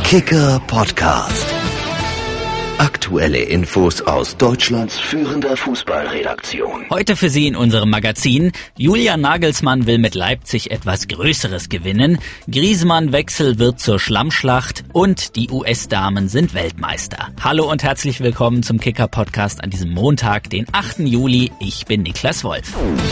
Kicker Podcast. Aktuelle Infos aus Deutschlands führender Fußballredaktion. Heute für Sie in unserem Magazin: Julian Nagelsmann will mit Leipzig etwas Größeres gewinnen, Griezmann-Wechsel wird zur Schlammschlacht und die US-Damen sind Weltmeister. Hallo und herzlich willkommen zum Kicker Podcast an diesem Montag, den 8. Juli. Ich bin Niklas Wolf.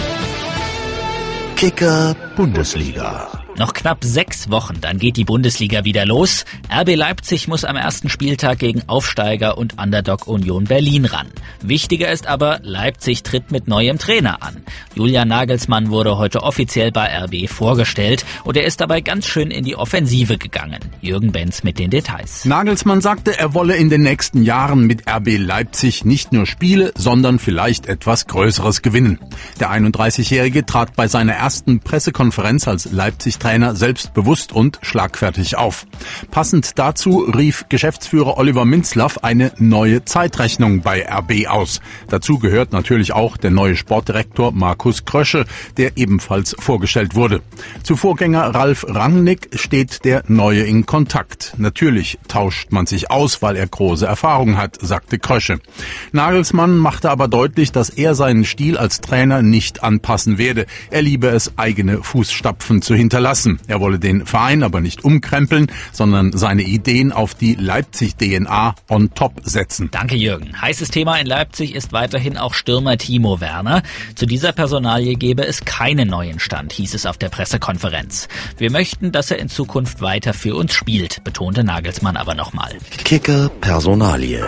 Kicker Bundesliga. Noch knapp 6 Wochen, dann geht die Bundesliga wieder los. RB Leipzig muss am ersten Spieltag gegen Aufsteiger und Underdog Union Berlin ran. Wichtiger ist aber, Leipzig tritt mit neuem Trainer an. Julian Nagelsmann wurde heute offiziell bei RB vorgestellt und er ist dabei ganz schön in die Offensive gegangen. Jürgen Benz mit den Details. Nagelsmann sagte, er wolle in den nächsten Jahren mit RB Leipzig nicht nur Spiele, sondern vielleicht etwas Größeres gewinnen. Der 31-Jährige trat bei seiner ersten Pressekonferenz als Leipzig-Trainer selbstbewusst und schlagfertig auf. Passend dazu rief Geschäftsführer Oliver Minzlaff eine neue Zeitrechnung bei RB aus. Dazu gehört natürlich auch der neue Sportdirektor Markus Krösche, der ebenfalls vorgestellt wurde. Zu Vorgänger Ralf Rangnick steht der Neue in Kontakt. Natürlich tauscht man sich aus, weil er große Erfahrung hat, sagte Krösche. Nagelsmann machte aber deutlich, dass er seinen Stil als Trainer nicht anpassen werde. Er liebe es, eigene Fußstapfen zu hinterlassen. Er wolle den Verein aber nicht umkrempeln, sondern seine Ideen auf die Leipzig-DNA on top setzen. Danke, Jürgen. Heißes Thema in Leipzig ist weiterhin auch Stürmer Timo Werner. Zu dieser Personalie gebe es keinen neuen Stand, hieß es auf der Pressekonferenz. Wir möchten, dass er in Zukunft weiter für uns spielt, betonte Nagelsmann aber nochmal. Kicker Personalie.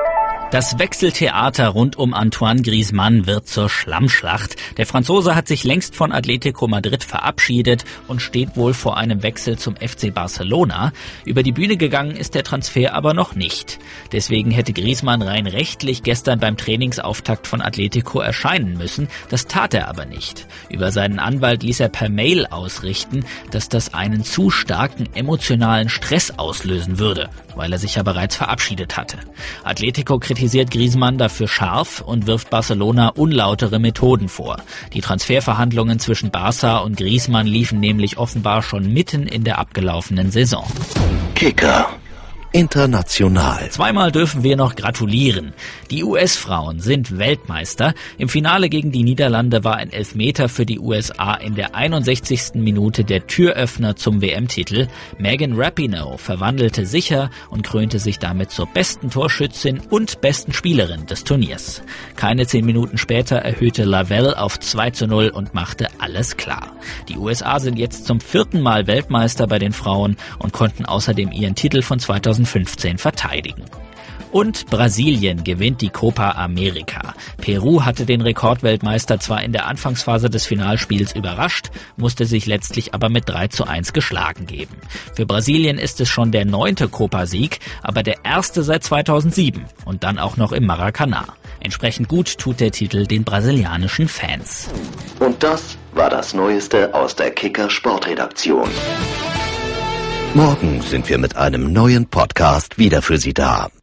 Das Wechseltheater rund um Antoine Griezmann wird zur Schlammschlacht. Der Franzose hat sich längst von Atletico Madrid verabschiedet und steht wohl vor einem Wechsel zum FC Barcelona. Über die Bühne gegangen ist der Transfer aber noch nicht. Deswegen hätte Griezmann rein rechtlich gestern beim Trainingsauftakt von Atletico erscheinen müssen. Das tat er aber nicht. Über seinen Anwalt ließ er per Mail ausrichten, dass das einen zu starken emotionalen Stress auslösen würde, weil er sich ja bereits verabschiedet hatte. Atletico kritisiert Griezmann dafür scharf und wirft Barcelona unlautere Methoden vor. Die Transferverhandlungen zwischen Barca und Griezmann liefen nämlich offenbar schon mitten in der abgelaufenen Saison. Kicker international. Zweimal dürfen wir noch gratulieren. Die US-Frauen sind Weltmeister. Im Finale gegen die Niederlande war ein Elfmeter für die USA in der 61. Minute der Türöffner zum WM-Titel. Megan Rapinoe verwandelte sicher und krönte sich damit zur besten Torschützin und besten Spielerin des Turniers. Keine 10 Minuten später erhöhte Lavelle auf 2:0 und machte alles klar. Die USA sind jetzt zum 4. Mal Weltmeister bei den Frauen und konnten außerdem ihren Titel von 2015 verteidigen. Und Brasilien gewinnt die Copa América. Peru hatte den Rekordweltmeister zwar in der Anfangsphase des Finalspiels überrascht, musste sich letztlich aber mit 3:1 geschlagen geben. Für Brasilien ist es schon der 9. Copa-Sieg, aber der erste seit 2007 und dann auch noch im Maracanã. Entsprechend gut tut der Titel den brasilianischen Fans. Und das war das Neueste aus der Kicker Sportredaktion. Morgen sind wir mit einem neuen Podcast wieder für Sie da.